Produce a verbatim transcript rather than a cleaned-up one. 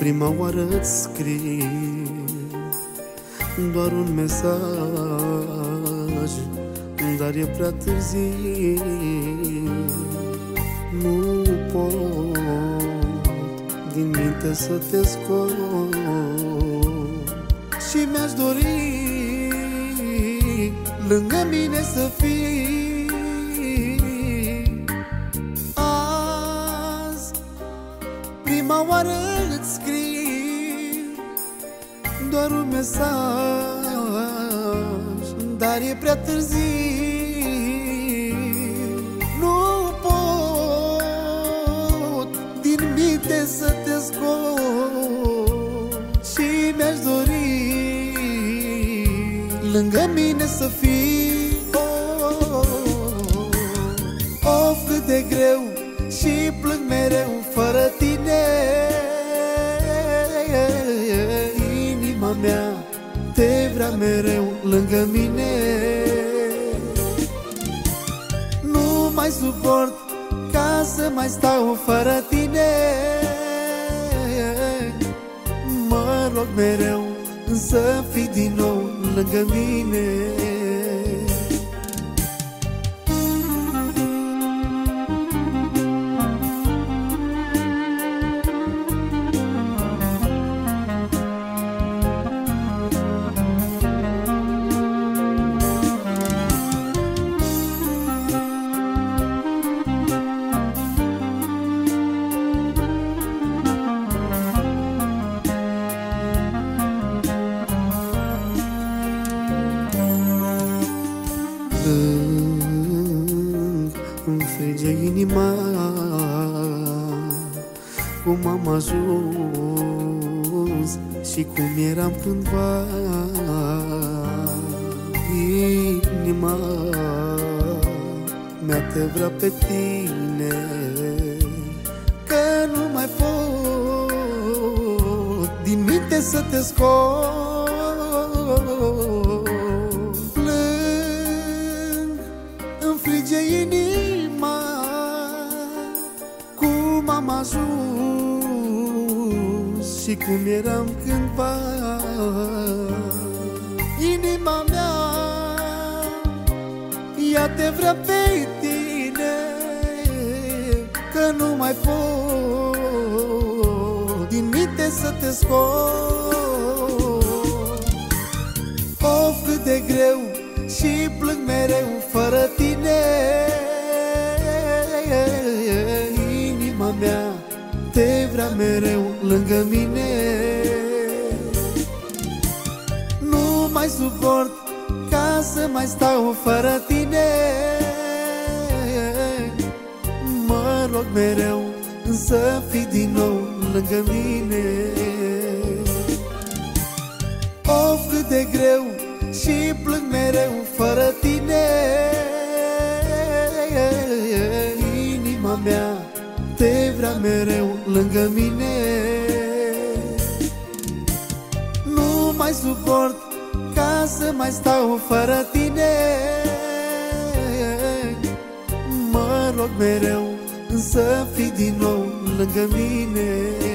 Prima oară îți scriu doar un mesaj, dar e prea târziu. Nu pot din minte să te scot și mi-aș dori lângă mine să fii. Azi, prima oară îți scriu doar un mesaj, dar e prea târziu. Nu pot din minte să te scot și mi-aș dori lângă mine să fii. Oh, of, cât de greu și plâng mereu fără tine. Inima mea te vrea mereu lângă mine. Nu mai suport ca să mai stau fără tine. Mă rog mereu să fii din nou lângă mine. Îmi frige inima cum am ajuns și cum eram cândva. Inima mea te vrea pe tine, că nu mai pot din minte să te scot. Frige inima cum am ajuns și cum eram cândva. Inima mea, ea te vrea pe tine, că nu mai pot din minte să te scot. Of, cât de greu și plâng mereu fără tine. Inima mea te vrea mereu lângă mine. Nu mai suport ca să mai stau fără tine. Mă rog mereu să fii din nou lângă mine. Of, cât de greu și plâng mereu fără tine. Inima mea te vrea mereu lângă mine. Nu mai suport ca să mai stau fără tine. Mă rog mereu să fii din nou lângă mine.